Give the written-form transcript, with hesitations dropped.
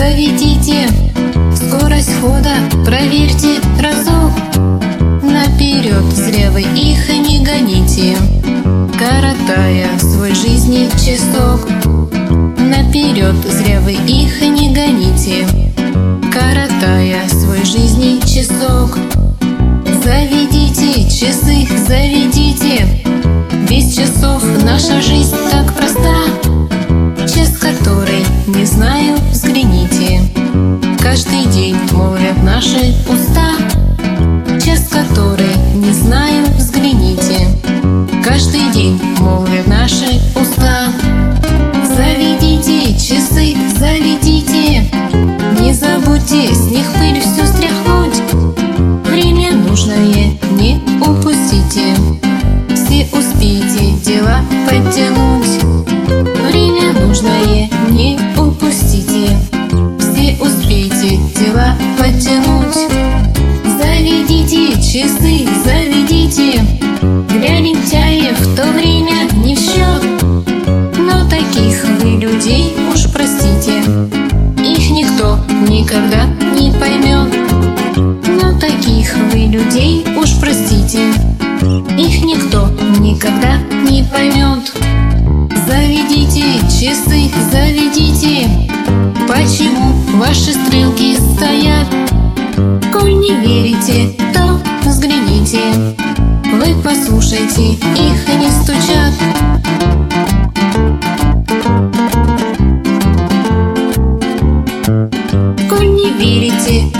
Заведите скорость хода, проверьте разок. Наперед зря вы их не гоните, коротая свой жизни часок. Наперед зря вы их не гоните, коротая свой жизни часок. Заведите часы, заведите. Без часов наша жизнь так проста. Час, который не знаю, взгляните. Каждый день молвят наши уста. Час, который не знаю, взгляните. Каждый день молвят наши уста. Заведите часы, заведите. Не забудьте с них пыль всю стряхнуть. Время нужное не упустите. Все успейте дела подтянуть. Время нужное не упустите. Все успейте дела подтянуть. Заведите часы, заведите. Для лентяев в то время не в счет. Но таких вы людей уж простите, их никто никогда не поймет. Но таких вы людей уж простите, их никто никогда не поймет. Заведите часы, заведите. Почему ваши стрелки стоят? Коль не верите, то взгляните. Вы послушайте, их не стучат. Коль не верите,